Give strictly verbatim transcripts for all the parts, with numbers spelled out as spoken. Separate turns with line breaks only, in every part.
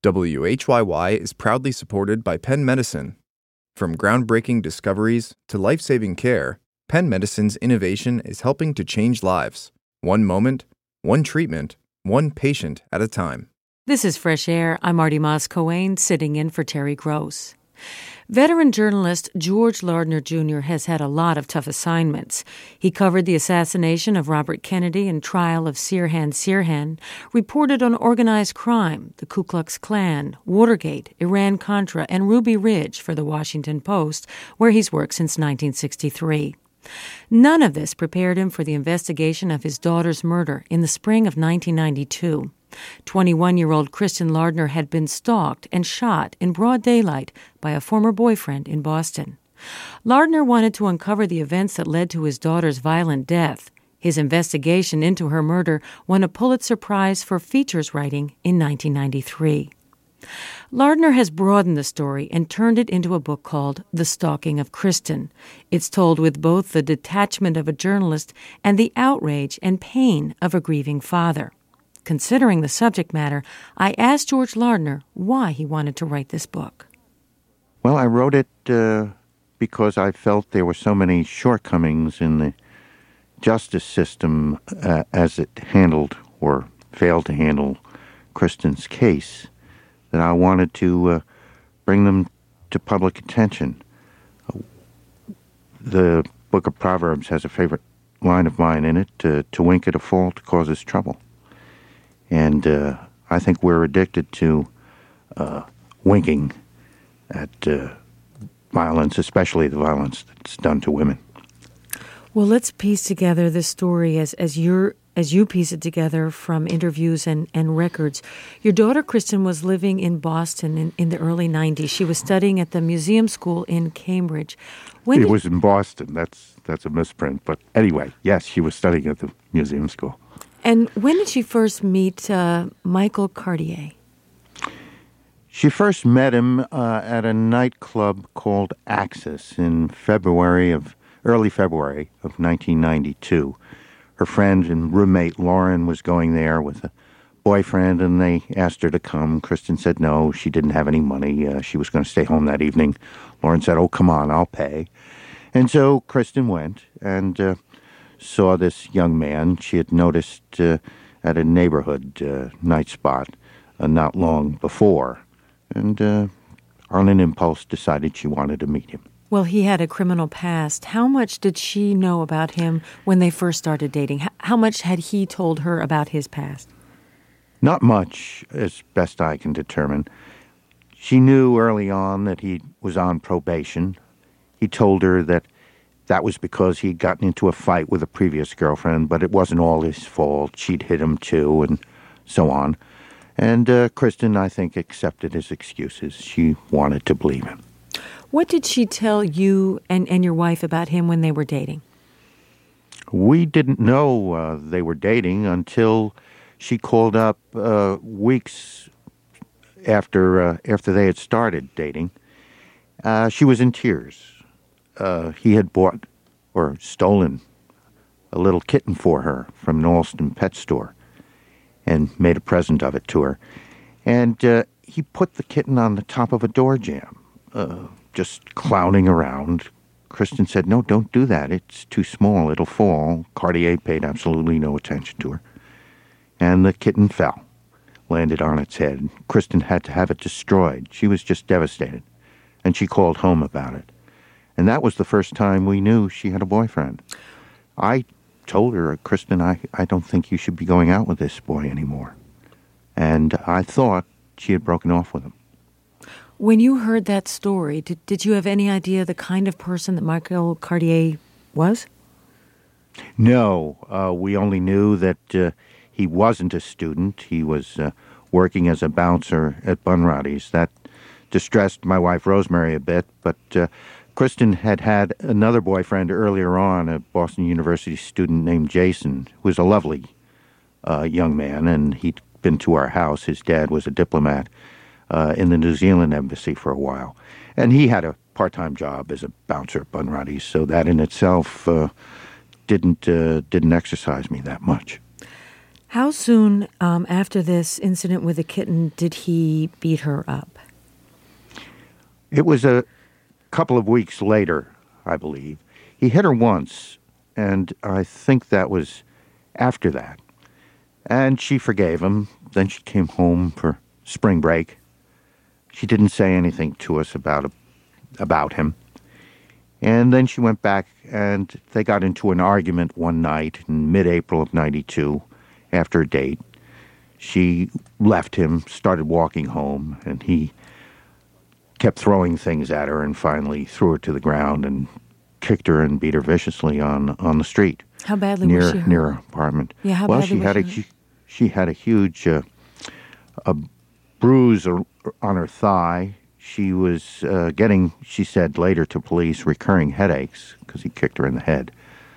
W H Y Y is proudly supported by Penn Medicine. From groundbreaking discoveries to life-saving care, Penn Medicine's innovation is helping to change lives, one moment, one treatment, one patient at a time.
This is Fresh Air. I'm Marty Moss-Coane, sitting in for Terry Gross. Veteran journalist George Lardner Junior has had a lot of tough assignments. He covered the assassination of Robert Kennedy and trial of Sirhan Sirhan, reported on organized crime, the Ku Klux Klan, Watergate, Iran-Contra, and Ruby Ridge for the Washington Post, where he's worked since nineteen sixty-three. None of this prepared him for the investigation of his daughter's murder in the spring of nineteen ninety-two. twenty-one-year-old Kristen Lardner had been stalked and shot in broad daylight by a former boyfriend in Boston. Lardner wanted to uncover the events that led to his daughter's violent death. His investigation into her murder won a Pulitzer Prize for features writing in nineteen ninety-three. Lardner has broadened the story and turned it into a book called The Stalking of Kristen. It's told with both the detachment of a journalist and the outrage and pain of a grieving father. Considering the subject matter, I asked George Lardner why he wanted to write this book.
Well, I wrote it uh, because I felt there were so many shortcomings in the justice system uh, as it handled or failed to handle Kristen's case that I wanted to uh, bring them to public attention. The Book of Proverbs has a favorite line of mine in it, uh, to wink at a fault causes trouble. And uh, I think we're addicted to uh, winking at uh, violence, especially the violence that's done to women.
Well, let's piece together this story as as you're as you piece it together from interviews and, and records. Your daughter Kristen was living in Boston in, in the early nineties. She was studying at the museum school in Cambridge. When
it
did,
was in Boston. That's that's a misprint. But anyway, yes, she was studying at the museum school.
And when did she first meet uh, Michael Cartier?
She first met him uh, at a nightclub called Axis in February of early February of nineteen ninety-two. Her friend and roommate Lauren was going there with a boyfriend, and they asked her to come. Kristen said no, she didn't have any money. Uh, she was going to stay home that evening. Lauren said, "Oh, come on, I'll pay." And so Kristen went and uh, saw this young man she had noticed uh, at a neighborhood uh, night spot uh, not long before. And uh, on an impulse decided she wanted to meet him.
Well, he had a criminal past. How much did she know about him when they first started dating? How much had he told her about his past?
Not much, as best I can determine. She knew early on that he was on probation. He told her that that was because he'd gotten into a fight with a previous girlfriend, but it wasn't all his fault. She'd hit him too, and so on. And uh, Kristen, I think, accepted his excuses. She wanted to believe him.
What did she tell you and, and your wife about him when they were dating?
We didn't know uh, they were dating until she called up uh, weeks after uh, after they had started dating. Uh, she was in tears. Uh, he had bought or stolen a little kitten for her from an Alston pet store and made a present of it to her. And uh, he put the kitten on the top of a door jamb, uh, just clowning around. Kristen said, "No, don't do that. It's too small. It'll fall." Cartier paid absolutely no attention to her. And the kitten fell, landed on its head. Kristen had to have it destroyed. She was just devastated. And she called home about it. And that was the first time we knew she had a boyfriend. I told her, "Kristen, I, I don't think you should be going out with this boy anymore." And I thought she had broken off with him.
When you heard that story, did, did you have any idea the kind of person that Michael Cartier was?
No, uh, we only knew that uh, he wasn't a student. He was uh, working as a bouncer at Bunratty's. That distressed my wife Rosemary a bit, but uh, Kristen had had another boyfriend earlier on, a Boston University student named Jason, who was a lovely uh, young man, and he'd been to our house. His dad was a diplomat uh, in the New Zealand embassy for a while. And he had a part-time job as a bouncer at Bunratty's, so that in itself uh, didn't uh, didn't exercise me that much.
How soon um, after this incident with the kitten did he beat her up?
It was a couple of weeks later, I believe. He hit her once, and I think that was after that. And she forgave him. Then she came home for spring break. She didn't say anything to us about about him. And then she went back, and they got into an argument one night in mid-April of ninety-two after a date. She left him, started walking home, and he kept throwing things at her and finally threw her to the ground and kicked her and beat her viciously on on the street.
How badly
near,
was she hurt?
Near her apartment.
Yeah, how
well,
badly
she
was
had
she
a
hurt?
she had a huge uh, a bruise on her thigh. She was uh, getting, she said later to police, recurring headaches because he kicked her in the head.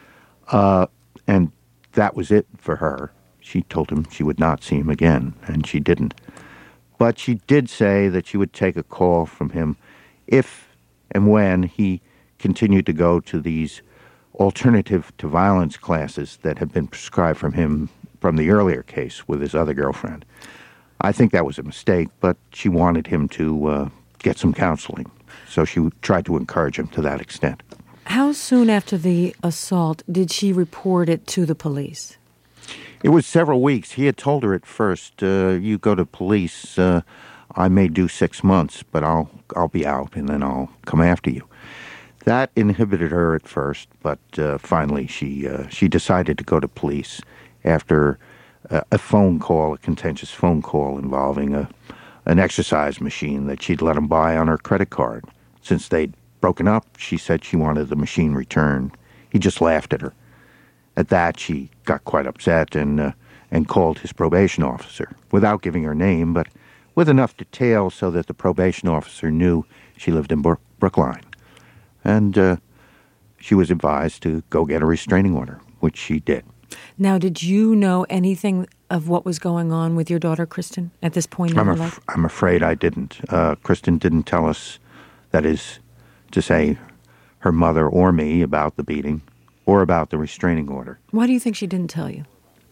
Uh, and that was it for her. She told him she would not see him again, and she didn't. But she did say that she would take a call from him if and when he continued to go to these alternative to violence classes that had been prescribed from him from the earlier case with his other girlfriend. I think that was a mistake, but she wanted him to uh, get some counseling. So she tried to encourage him to that extent.
How soon after the assault did she report it to the police?
It was several weeks. He had told her at first, uh, you go to police, uh, I may do six months, but I'll I'll be out and then I'll come after you. That inhibited her at first, but uh, finally she uh, she decided to go to police after uh, a phone call, a contentious phone call involving a an exercise machine that she'd let him buy on her credit card. Since they'd broken up, she said she wanted the machine returned. He just laughed at her. At that, she got quite upset and uh, and called his probation officer, without giving her name, but with enough detail so that the probation officer knew she lived in Brook- Brookline. And uh, she was advised to go get a restraining order, which she did.
Now, did you know anything of what was going on with your daughter, Kristen, at this point in
I'm,
her
af-
life?
I'm afraid I didn't. Uh, Kristen didn't tell us, that is to say, her mother or me, about the beating or about the restraining order.
Why do you think she didn't tell you?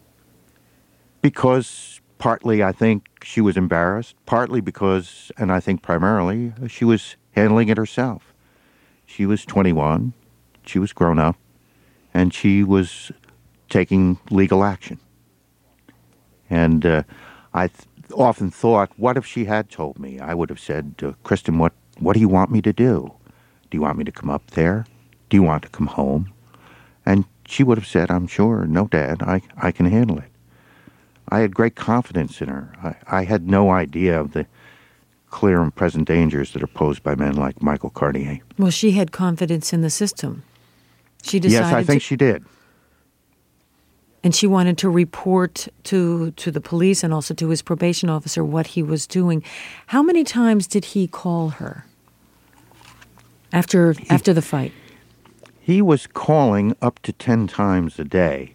Because partly I think she was embarrassed, partly because, and I think primarily, she was handling it herself. She was twenty-one, she was grown up, and she was taking legal action. And uh, I th- often thought, what if she had told me? I would have said, uh, Kristen, what, what do you want me to do? Do you want me to come up there? Do you want to come home? And she would have said, I'm sure, no, Dad, I, I can handle it. I had great confidence in her. I, I had no idea of the clear and present dangers that are posed by men like Michael Cartier.
Well, she had confidence in the system. She decided
Yes, I think
to,
she did.
and she wanted to report to, to the police and also to his probation officer what he was doing. How many times did he call her after
He-
after the fight?
He was calling up to ten times a day,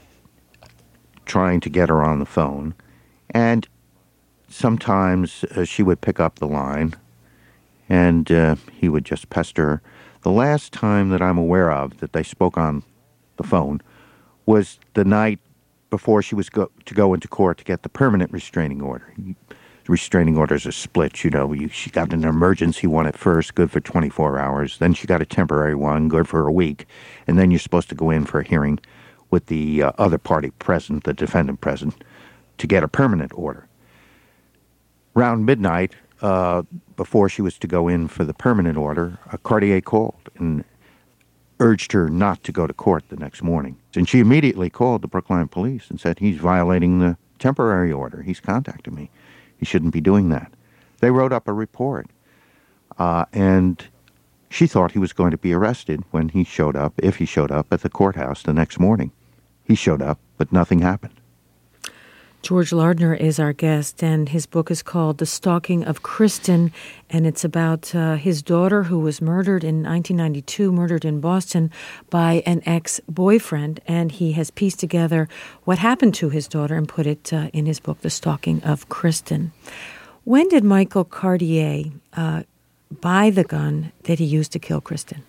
trying to get her on the phone. And sometimes uh, she would pick up the line, and uh, he would just pester her. The last time that I'm aware of that they spoke on the phone was the night before she was go- to go into court to get the permanent restraining order. Restraining orders are split, you know. You, she got an emergency one at first, good for twenty-four hours. Then she got a temporary one, good for a week. And then you're supposed to go in for a hearing with the uh, other party present, the defendant present, to get a permanent order. Around midnight, uh, before she was to go in for the permanent order, uh, Cartier called and urged her not to go to court the next morning. And she immediately called the Brookline police and said, he's violating the temporary order. He's contacted me. He shouldn't be doing that. They wrote up a report, uh, and she thought he was going to be arrested when he showed up, if he showed up at the courthouse the next morning. He showed up, but nothing happened.
George Lardner is our guest, and his book is called The Stalking of Kristen, and it's about uh, his daughter who was murdered in nineteen ninety-two, murdered in Boston by an ex-boyfriend, and he has pieced together what happened to his daughter and put it uh, in his book, The Stalking of Kristen. When did Michael Cartier uh, buy the gun that he used to kill Kristen?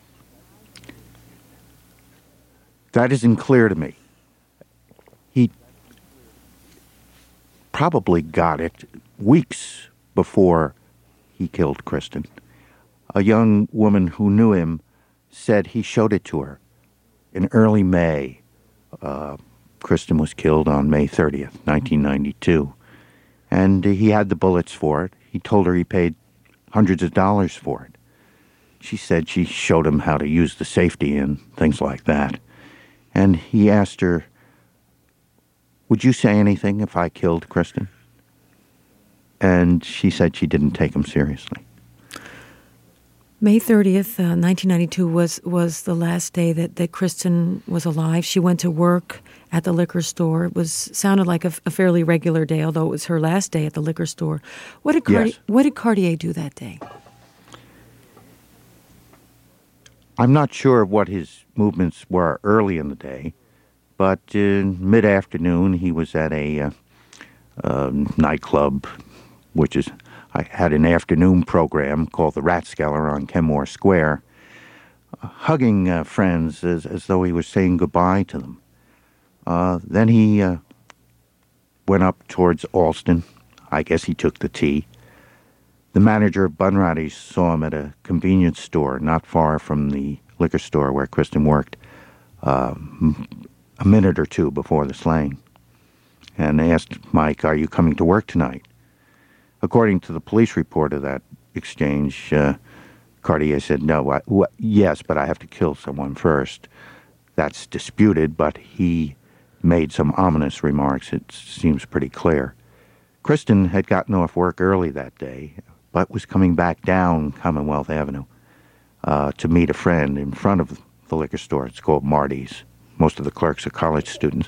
That isn't clear to me. He probably got it weeks before he killed Kristen. A young woman who knew him said he showed it to her in early May. Uh, Kristen was killed on May thirtieth, nineteen ninety-two. And he had the bullets for it. He told her he paid hundreds of dollars for it. She said she showed him how to use the safety and things like that. And he asked her, would you say anything if I killed Kristen? And she said she didn't take him seriously.
May thirtieth, uh, nineteen ninety-two was, was the last day that, that Kristen was alive. She went to work at the liquor store. It was sounded like a, a fairly regular day, although it was her last day at the liquor store. What did Cartier,
yes.
what did Cartier do that day?
I'm not sure what his movements were early in the day, but in mid-afternoon he was at a uh, uh, nightclub, which is, I had an afternoon program called the Rathskeller on Kenmore Square, uh, hugging uh, friends as, as though he was saying goodbye to them. Uh, then he uh, went up towards Alston. I guess he took the T. The manager of Bunratty's saw him at a convenience store not far from the liquor store where Kristen worked uh, a minute or two before the slaying, and asked Mike, are you coming to work tonight? According to the police report of that exchange, uh, Cartier said, no, I, w- yes, but I have to kill someone first. That's disputed, but he made some ominous remarks. It seems pretty clear. Kristen had gotten off work early that day, but was coming back down Commonwealth Avenue uh, to meet a friend in front of the liquor store. It's called Marty's. Most of the clerks are college students.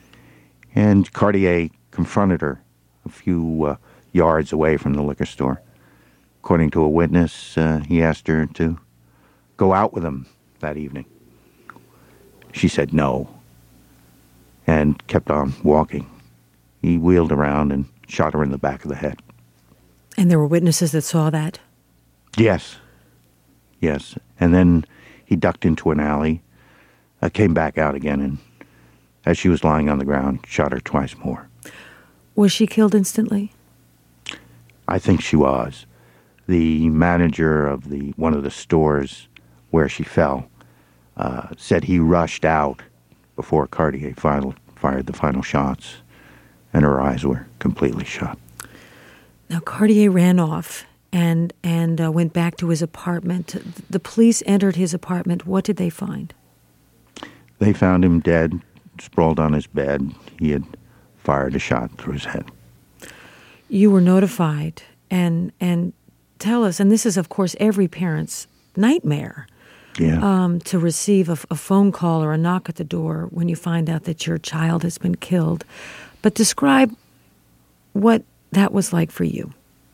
And Cartier confronted her a few uh, yards away from the liquor store. According to a witness, uh, he asked her to go out with him that evening. She said no, and kept on walking. He wheeled around and shot her in the back of the head.
And there were witnesses that saw that?
Yes. Yes. And then he ducked into an alley, uh, came back out again, and as she was lying on the ground, shot her twice more.
Was she killed instantly?
I think she was. The manager of the one of the stores where she fell uh, said he rushed out before Cartier final, fired the final shots, and her eyes were completely shut.
Now, Cartier ran off and and uh, went back to his apartment. The police entered his apartment. What did they find?
They found him dead, sprawled on his bed. He had fired a shot through his head.
You were notified, and and tell us, and this is, of course, every parent's nightmare,
yeah.
um, to receive a, a phone call or a knock at the door when you find out that your child has been killed. But describe what that was like for you.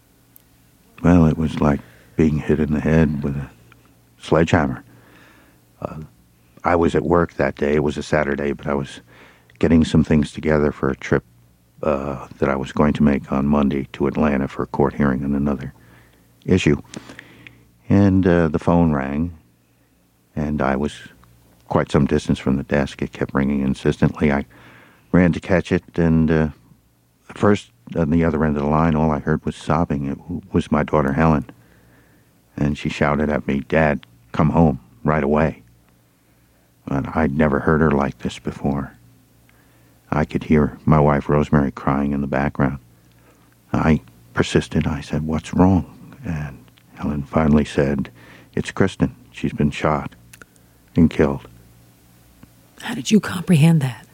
Well, it was like being hit in the head with a sledgehammer. Uh, I was at work that day. It was a Saturday, but I was getting some things together for a trip uh, that I was going to make on Monday to Atlanta for a court hearing on another issue. And uh, the phone rang, and I was quite some distance from the desk. It kept ringing insistently. I ran to catch it, and uh, at first, on the other end of the line, all I heard was sobbing. It was my daughter, Helen. And she shouted at me, "Dad, come home, right away." And I'd never heard her like this before. I could hear my wife, Rosemary, crying in the background. I persisted. I said, "What's wrong?" And Helen finally said, "It's Kristen. She's been shot and killed."
How did you comprehend that?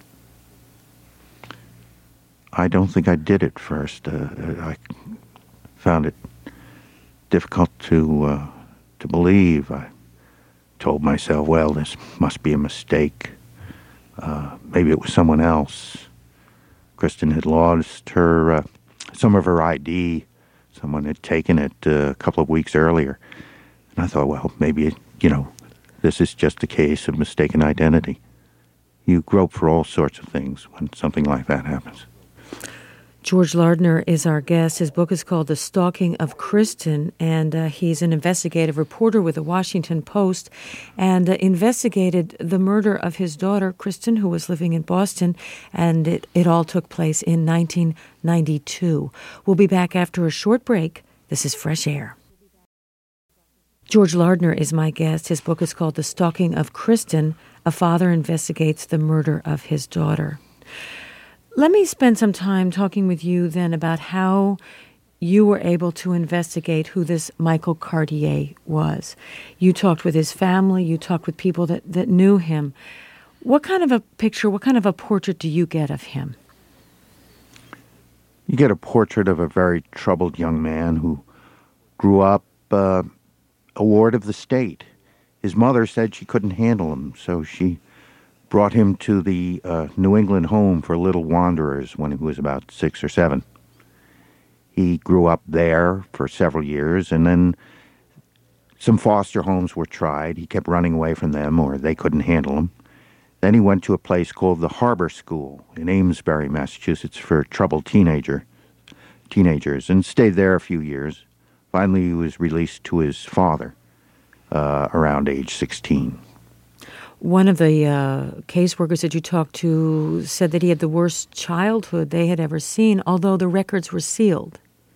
I don't think I did at first. Uh, I found it difficult to uh, to believe. I told myself, well, this must be a mistake. Uh, maybe it was someone else. Kristen had lost her uh, some of her I D. Someone had taken it uh, a couple of weeks earlier. And I thought, well, maybe, you know, this is just a case of mistaken identity. You grope for all sorts of things when something like that happens.
George Lardner is our guest. His book is called The Stalking of Kristen, and uh, he's an investigative reporter with the Washington Post and uh, investigated the murder of his daughter, Kristen, who was living in Boston, and it, it all took place in nineteen ninety-two. We'll be back after a short break. This is Fresh Air. George Lardner is my guest. His book is called The Stalking of Kristen. A father investigates the murder of his daughter. Let me spend some time talking with you then about how you were able to investigate who this Michael Cartier was. You talked with his family. You talked with people that, that knew him. What kind of a picture, what kind of a portrait do you get of him?
You get a portrait of a very troubled young man who grew up uh, a ward of the state. His mother said she couldn't handle him, so she brought him to the uh, New England home for little wanderers when he was about six or seven. He grew up there for several years, and then some foster homes were tried. He kept running away from them, or they couldn't handle him. Then he went to a place called the Harbor School in Amesbury, Massachusetts, for troubled teenager, teenagers, and stayed there a few years. Finally, he was released to his father uh, around age sixteen.
One of the uh, caseworkers that you talked to said that he had the worst childhood they had ever seen, although the records were sealed.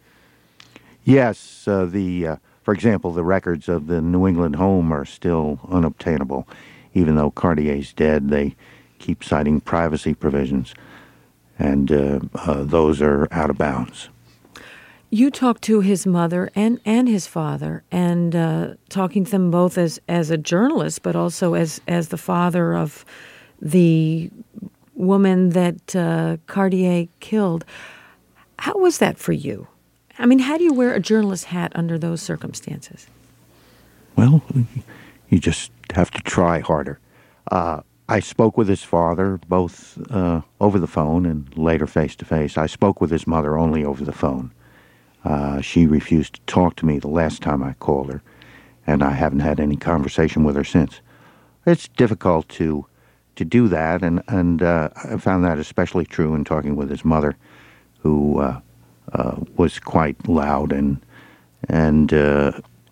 Yes, uh, the uh, for example, the records of the New England home are still unobtainable. Even though Cartier's dead, they keep citing privacy provisions, and uh, uh, those are out of bounds.
You talked to his mother and, and his father, and uh, talking to them both as, as a journalist, but also as, as the father of the woman that uh, Cartier killed. How was that for you? I mean, how do you wear a journalist hat under those circumstances?
Well, you just have to try harder. Uh, I spoke with his father, both uh, over the phone and later face-to-face. I spoke with his mother only over the phone. Uh, she refused to talk to me the last time I called her, and I haven't had any conversation with her since. It's difficult to to do that, and, and uh, I found that especially true in talking with his mother, who uh, uh, was quite loud and, and uh,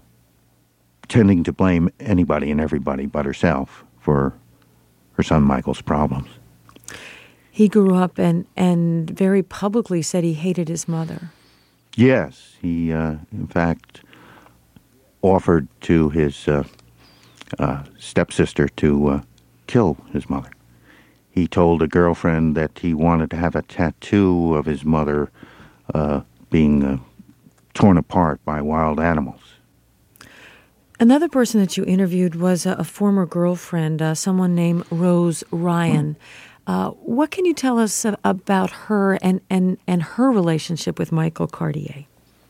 tending to blame anybody and everybody but herself for her son Michael's problems.
He grew up and, and very publicly said he hated his mother.
Yes, he, uh, in fact, offered to his uh, uh, stepsister to uh, kill his mother. He told a girlfriend that he wanted to have a tattoo of his mother uh, being uh, torn apart by wild animals.
Another person that you interviewed was a, a former girlfriend, uh, someone named Rose Ryan. Uh, what can you tell us about her and, and, and her relationship with Michael Cartier?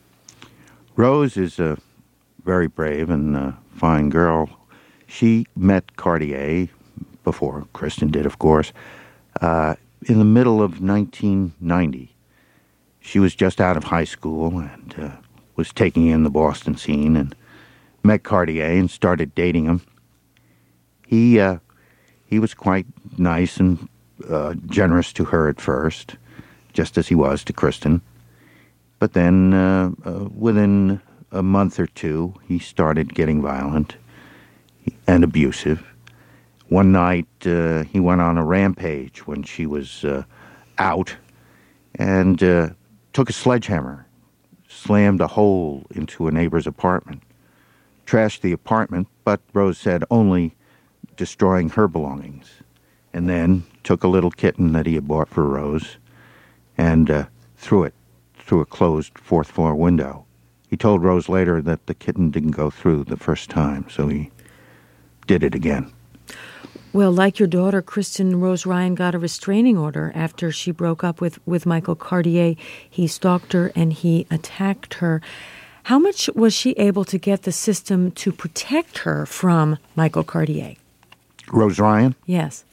Rose is a very brave and uh, fine girl. She met Cartier, before Kristen did, of course, uh, in the middle of nineteen ninety. She was just out of high school and uh, was taking in the Boston scene, and met Cartier and started dating him. He, uh, he was quite nice and Uh, generous to her at first, just as he was to Kristen. But then, uh, uh, within a month or two, he started getting violent and abusive. One night, uh, he went on a rampage when she was uh, out and uh, took a sledgehammer, slammed a hole into a neighbor's apartment, trashed the apartment, but Rose said only destroying her belongings, and then took a little kitten that he had bought for Rose and uh, threw it through a closed fourth-floor window. He told Rose later that the kitten didn't go through the first time, so he did it again.
Well, like your daughter, Kristen, Rose Ryan got a restraining order after she broke up with, with Michael Cartier. He stalked her and he attacked her. How much was she able to get the system to protect her from Michael Cartier?
Rose Ryan?
Yes.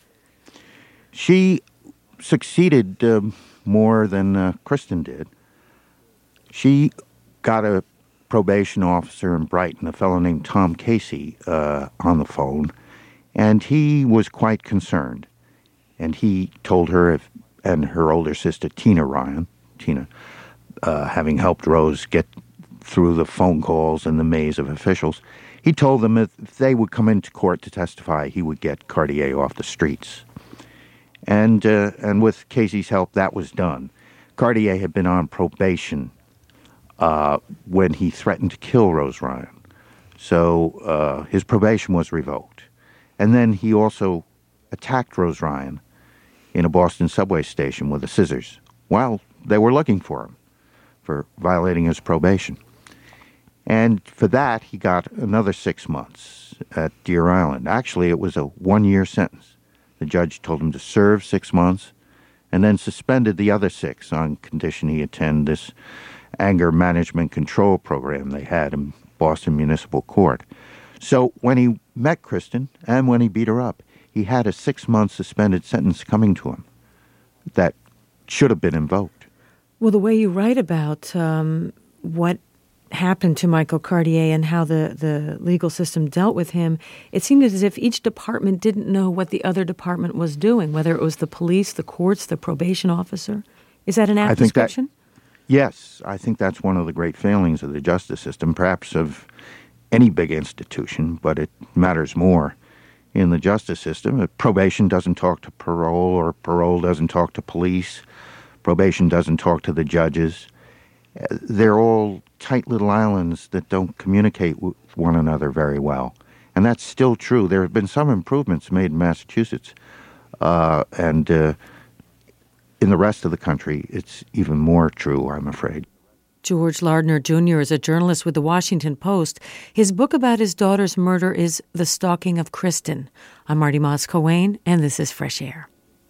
She succeeded uh, more than uh, Kristen did. She got a probation officer in Brighton, a fellow named Tom Casey, uh, on the phone, and he was quite concerned. And he told her, if, and her older sister, Tina Ryan, Tina, uh, having helped Rose get through the phone calls and the maze of officials, he told them if they would come into court to testify, he would get Cartier off the streets. And uh, and with Casey's help, that was done. Cartier had been on probation uh, when he threatened to kill Rose Ryan. So uh, his probation was revoked. And then he also attacked Rose Ryan in a Boston subway station with the scissors while they were looking for him for violating his probation. And for that, he got another six months at Deer Island. Actually, it was a one-year sentence. The judge told him to serve six months and then suspended the other six on condition he attend this anger management control program they had in Boston Municipal Court. So when he met Kristen and when he beat her up, he had a six-month suspended sentence coming to him that should have been invoked.
Well, the way you write about um, what happened to Michael Cartier and how the, the legal system dealt with him, it seemed as if each department didn't know what the other department was doing, whether it was the police, the courts, the probation officer. Is that an apt
I think
description?
That, yes, I think that's one of the great failings of the justice system, perhaps of any big institution, but it matters more in the justice system. Probation doesn't talk to parole, or parole doesn't talk to police. Probation doesn't talk to the judges. They're all tight little islands that don't communicate with one another very well. And that's still true. There have been some improvements made in Massachusetts. Uh, and uh, in the rest of the country, it's even more true, I'm afraid.
George Lardner Junior is a journalist with the Washington Post. His book about his daughter's murder is The Stalking of Kristen. I'm Marty Moss-Coane, and this is Fresh Air.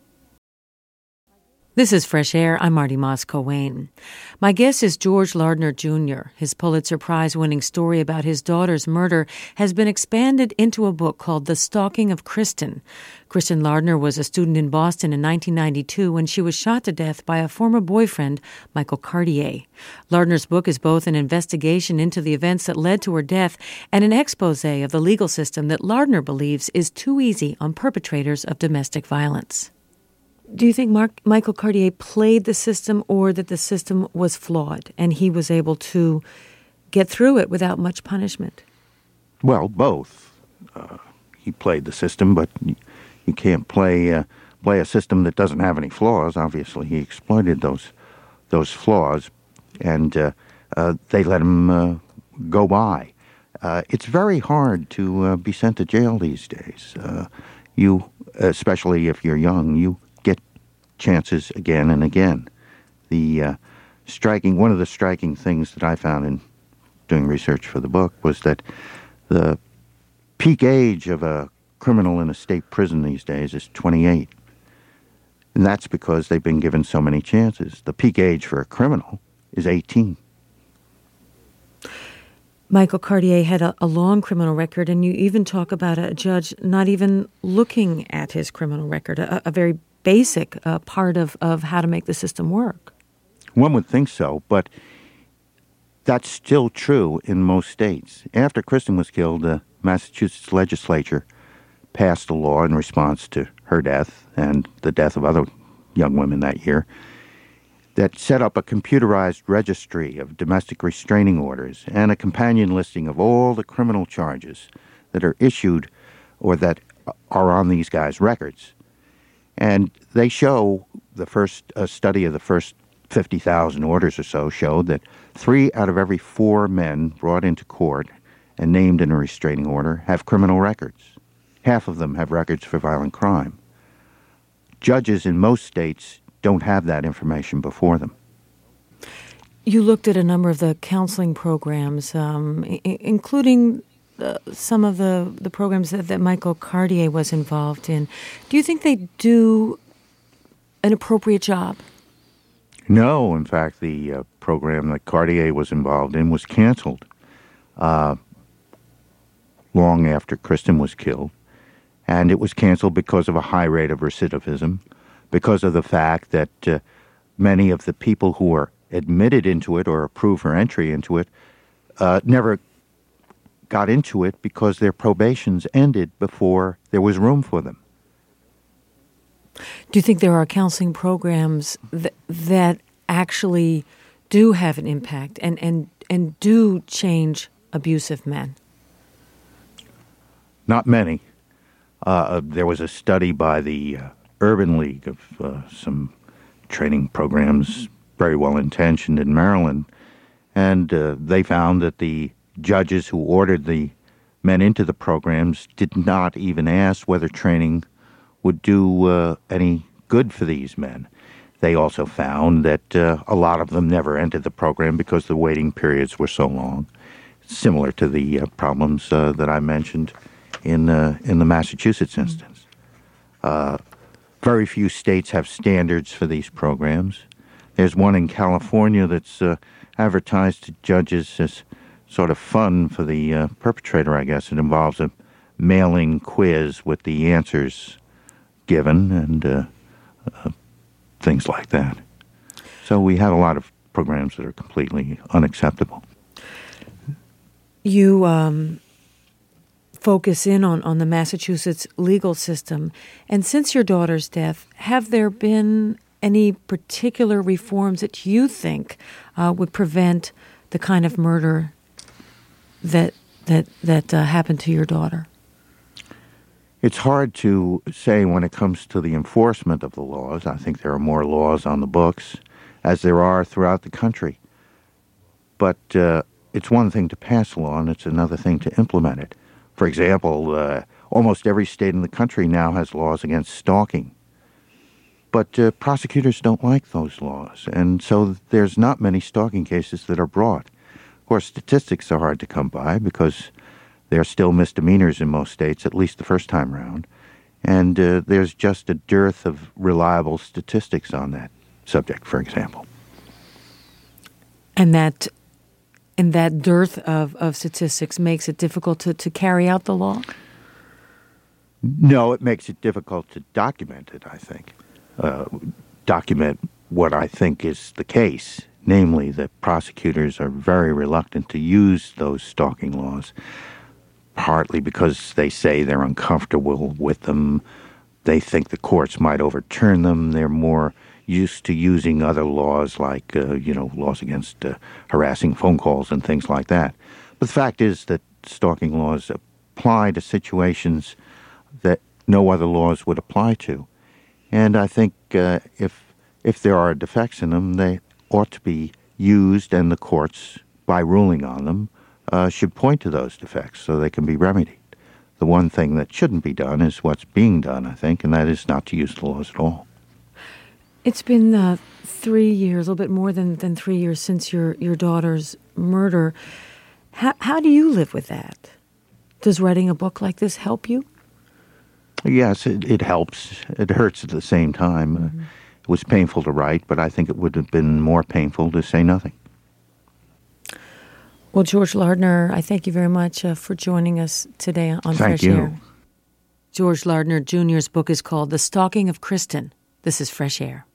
This is Fresh Air. I'm Marty Moss-Coane. My guest is George Lardner Junior His Pulitzer Prize-winning story about his daughter's murder has been expanded into a book called The Stalking of Kristen. Kristen Lardner was a student in Boston in nineteen ninety-two when she was shot to death by a former boyfriend, Michael Cartier. Lardner's book is both an investigation into the events that led to her death and an expose of the legal system that Lardner believes is too easy on perpetrators of domestic violence. Do you think Mark, Michael Cartier played the system, or that the system was flawed and he was able to get through it without much punishment?
Well, both. Uh, he played the system, but you, you can't play uh, play a system that doesn't have any flaws. Obviously, he exploited those those flaws, and uh, uh, they let him uh, go by. Uh, it's very hard to uh, be sent to jail these days. Uh, you, especially if you're young, you get chances again and again. The uh, striking one of the striking things that I found in doing research for the book was that the peak age of a criminal in a state prison these days is twenty-eight. And that's because they've been given so many chances. The peak age for a criminal is eighteen.
Michael Cartier had a, a long criminal record, and you even talk about a judge not even looking at his criminal record, a, a very basic uh, part of, of how to make the system work.
One would think so, but that's still true in most states. After Kristen was killed, the Massachusetts legislature passed a law in response to her death and the death of other young women that year that set up a computerized registry of domestic restraining orders and a companion listing of all the criminal charges that are issued or that are on these guys' records. And they show, the first uh, study of the first fifty thousand orders or so showed that three out of every four men brought into court and named in a restraining order have criminal records. Half of them have records for violent crime. Judges in most states don't have that information before them.
You looked at a number of the counseling programs, um, I- including uh, some of the, the programs that, that Michael Cartier was involved in. Do you think they do an appropriate job?
No, in fact, the uh, program that Cartier was involved in was canceled uh, long after Kristen was killed. And it was canceled because of a high rate of recidivism, because of the fact that uh, many of the people who were admitted into it or approved for entry into it uh, never got into it because their probations ended before there was room for them.
Do you think there are counseling programs that, that actually do have an impact and, and, and do change abusive men?
Not many. Uh, there was a study by the uh, Urban League of uh, some training programs, very well intentioned in Maryland, and uh, they found that the judges who ordered the men into the programs did not even ask whether training would do uh, any good for these men. They also found that uh, a lot of them never entered the program because the waiting periods were so long, similar to the uh, problems uh, that I mentioned in uh, in the Massachusetts instance. Uh, very few states have standards for these programs. There's one in California that's uh, advertised to judges as sort of fun for the uh, perpetrator, I guess. It involves a mailing quiz with the answers given and uh, uh, things like that. So we have a lot of programs that are completely unacceptable.
You um, focus in on, on the Massachusetts legal system. And since your daughter's death, have there been any particular reforms that you think uh, would prevent the kind of murder that that that uh, happened to your daughter?
It's hard to say when it comes to the enforcement of the laws. I think there are more laws on the books, as there are throughout the country. But uh, it's one thing to pass a law, and it's another thing to implement it. For example, uh, almost every state in the country now has laws against stalking. But uh, prosecutors don't like those laws, and so there's not many stalking cases that are brought. Of course, statistics are hard to come by because there are still misdemeanors in most states, at least the first time around. And uh, there's just a dearth of reliable statistics on that subject, for example.
And that and that dearth of, of statistics makes it difficult to, to carry out the law?
No, it makes it difficult to document it, I think. Uh, document what I think is the case, namely that prosecutors are very reluctant to use those stalking laws, partly because they say they're uncomfortable with them. They think the courts might overturn them. They're more used to using other laws like, uh, you know, laws against uh, harassing phone calls and things like that. But the fact is that stalking laws apply to situations that no other laws would apply to. And I think uh, if if there are defects in them, they ought to be used, and the courts, by ruling on them, uh, should point to those defects so they can be remedied. The one thing that shouldn't be done is what's being done, I think, and that is not to use the laws at all.
It's been uh, three years, a little bit more than, than three years since your, your daughter's murder. How, how do you live with that? Does writing a book like this help you?
Yes, it, it helps. It hurts at the same time. Mm-hmm. Uh, it was painful to write, but I think it would have been more painful to say nothing.
Well, George Lardner, I thank you very much uh, for joining us today on
Thank
Fresh
you.
Air. George Lardner Junior's book is called The Stalking of Kristen. This is Fresh Air.